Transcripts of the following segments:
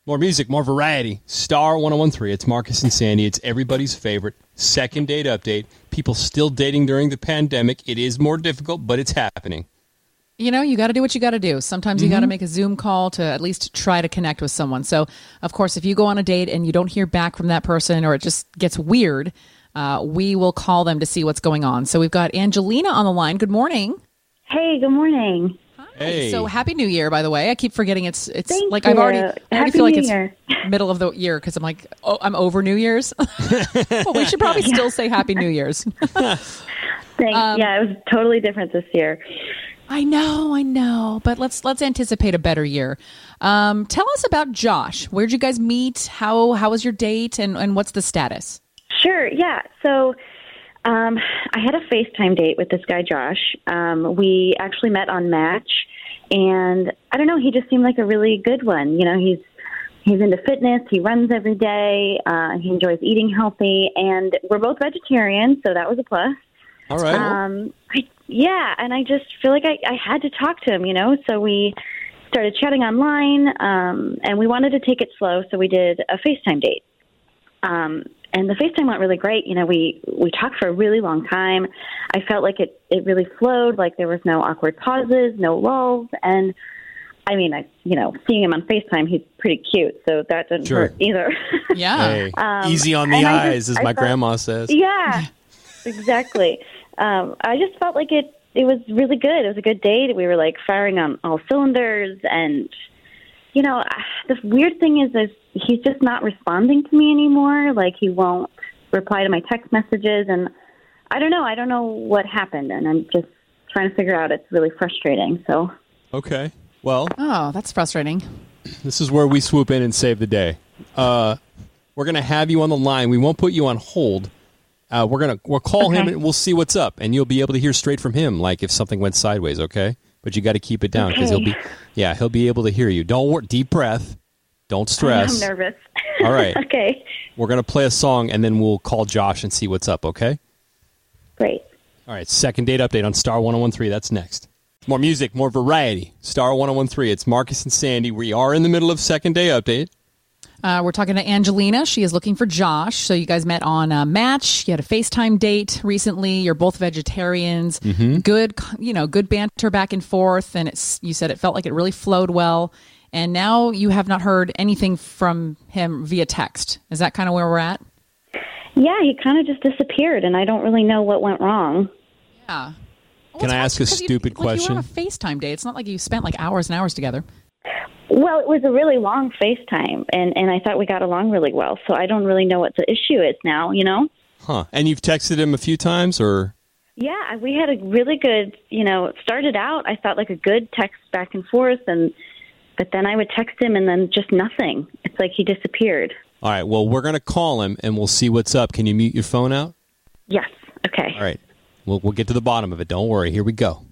More music, more variety. Star 1013. It's Marcus and Sandy. It's everybody's favorite second date update. People still dating during the pandemic. It is more difficult, but it's happening. You know, you got to do what you got to do. Sometimes you got to make a Zoom call to at least try to connect with someone. So, of course, if you go on a date and you don't hear back from that person or it just gets weird, we will call them to see what's going on. So we've got Angelina on the line. Good morning. Hey, good morning. Hey. So Happy New Year, by the way. I keep forgetting it's Thank like you. I already feel like New it's Year. middle of the year because I'm like, oh, I'm over New Year's. Well, we should probably still say Happy New Year's. Thanks. Yeah, it was totally different this year. I know. But let's anticipate a better year. Tell us about Josh. Where'd you guys meet? How was your date? And what's the status? Sure, yeah. So I had a FaceTime date with this guy, Josh. We actually met on Match, and I don't know, he just seemed like a really good one. You know, he's into fitness, he runs every day, he enjoys eating healthy, and we're both vegetarians, so that was a plus. All right. And I just feel like I had to talk to him, you know, so we started chatting online, and we wanted to take it slow, so we did a FaceTime date. And the FaceTime went really great. You know, we talked for a really long time. I felt like it really flowed, like there was no awkward pauses, no lulls. And I mean, seeing him on FaceTime, he's pretty cute, so that didn't hurt either. Yeah. Hey, easy on the eyes, as my grandma says. Yeah, exactly. I just felt like it was really good. It was a good date. We were like firing on all cylinders, and you know, the weird thing is he's just not responding to me anymore. Like, he won't reply to my text messages, and I don't know what happened, and I'm just trying to figure out. It's really frustrating. So Okay. Well, Oh, that's frustrating. this is where we swoop in and save the day. We're going to have you on the line. We won't put you on hold. We'll call him and we'll see what's up, and you'll be able to hear straight from him, like if something went sideways, okay? But you got to keep it down because he'll be able to hear you. Don't worry. Deep breath. Don't stress. I'm nervous. All right. Okay. We're going to play a song, and then we'll call Josh and see what's up, okay? Great. All right. Second date update on Star 1013. That's next. More music, more variety. Star 1013. It's Marcus and Sandy. We are in the middle of second day update. We're talking to Angelina. She is looking for Josh. So you guys met on Match. You had a FaceTime date recently. You're both vegetarians. Good banter back and forth. And you said it felt like it really flowed well. And now you have not heard anything from him via text. Is that kind of where we're at? Yeah, he kind of just disappeared, and I don't really know what went wrong. Yeah. Can I ask a stupid question? You were on a FaceTime date. It's not like you spent like hours and hours together. Well, it was a really long FaceTime, and I thought we got along really well. So I don't really know what the issue is now, you know? Huh. And you've texted him a few times, or? Yeah, we had a really good, it started out, I thought, like a good text back and forth, but then I would text him and then just nothing. It's like he disappeared. All right. Well, we're going to call him, and we'll see what's up. Can you mute your phone out? Yes. Okay. All right. We'll get to the bottom of it. Don't worry. Here we go.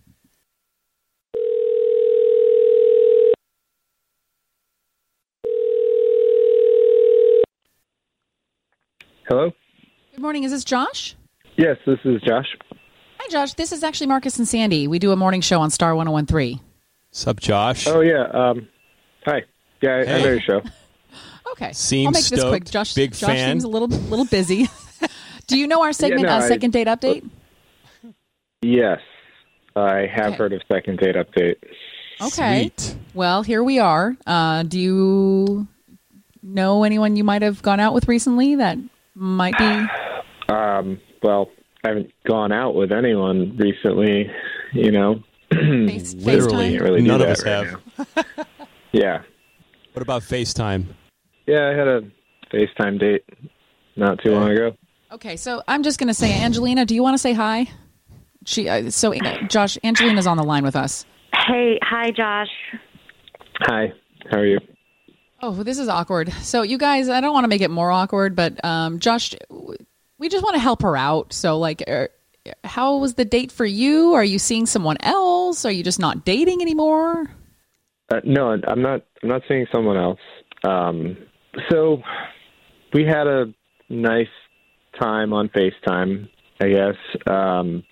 Hello? Good morning. Is this Josh? Yes, this is Josh. Hi, Josh. This is actually Marcus and Sandy. We do a morning show on Star 1013. Sup, Josh? Oh, yeah. Hi. Yeah, I know your show. Okay. Seems I'll make this quick. stoked. Josh, Big Josh fan. seems a little busy. Do you know our segment, Yeah, no, Second Date Update? Yes, I have heard of Second Date Update. Okay. Sweet. Well, here we are. Do you know anyone you might have gone out with recently that might be? Well, I haven't gone out with anyone recently, Literally. FaceTime? Can't really do None of that us right have. now. Yeah. What about FaceTime? Yeah, I had a FaceTime date not too long ago. Okay, so I'm just going to say, Angelina, do you want to say hi? Josh, Angelina's on the line with us. Hey, hi, Josh. Hi, how are you? Oh, this is awkward. So you guys, I don't want to make it more awkward, but Josh, we just want to help her out. So like, how was the date for you? Are you seeing someone else? Are you just not dating anymore? No, I'm not seeing someone else. So we had a nice time on FaceTime, I guess.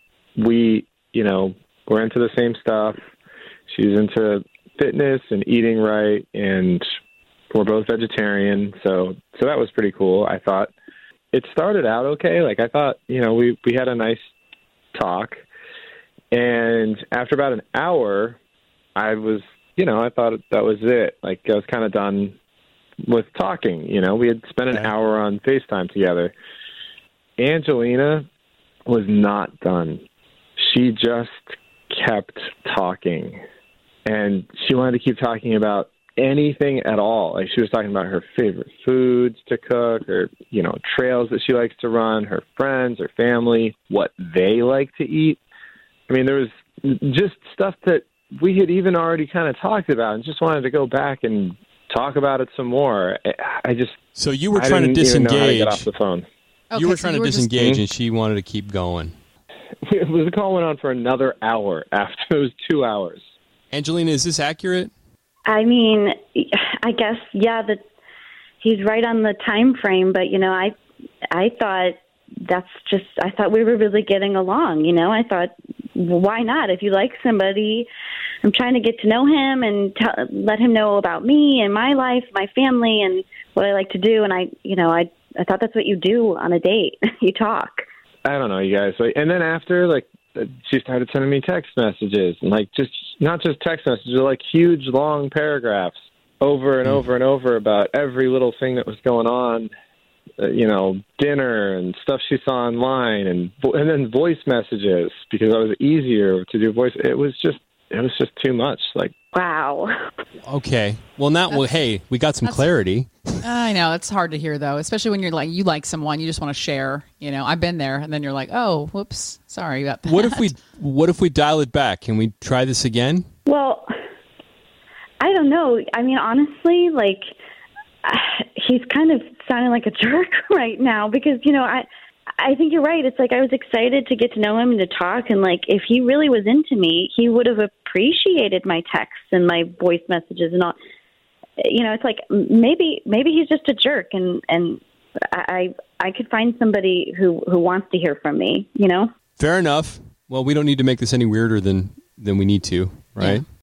We're into the same stuff. She's into fitness and eating right, and We're both vegetarian, so that was pretty cool. I thought it started out okay. Like, I thought, we had a nice talk, and after about an hour, I was, I thought that was it. Like, I was kind of done with talking. We had spent an hour on FaceTime together. Angelina was not done. She just kept talking, and she wanted to keep talking about anything at all. Like, she was talking about her favorite foods to cook, or trails that she likes to run, her friends, her family, what they like to eat. I mean, there was just stuff that we had even already kind of talked about, and just wanted to go back and talk about it some more. So you were trying to disengage. Even know how to get off the phone. Okay, you were trying to disengage, just, and she wanted to keep going. The call went on for another hour after it was 2 hours. Angelina, is this accurate? I mean, I guess, yeah, that he's right on the time frame, but, I thought I thought we were really getting along, I thought, why not? If you like somebody, I'm trying to get to know him and let him know about me and my life, my family, and what I like to do. And I thought that's what you do on a date. You talk. I don't know, you guys. And then after, she started sending me text messages, and just not just text messages, like huge long paragraphs over and over and over about every little thing that was going on, dinner and stuff she saw online, and then voice messages, because it was easier to do voice. It was just too much. Wow. Okay. Well, hey, we got some clarity. I know it's hard to hear though, especially when you're you like someone, you just want to share. I've been there, and then you're like, oh, whoops, sorry about that. What if we dial it back? Can we try this again? Well, I don't know. I mean, honestly, he's kind of sounding like a jerk right now, because I think you're right. It's I was excited to get to know him and to talk, and if he really was into me, he would have appreciated my texts and my voice messages and all. It's maybe he's just a jerk, and I could find somebody who wants to hear from me. Fair enough. Well, we don't need to make this any weirder than we need to, right?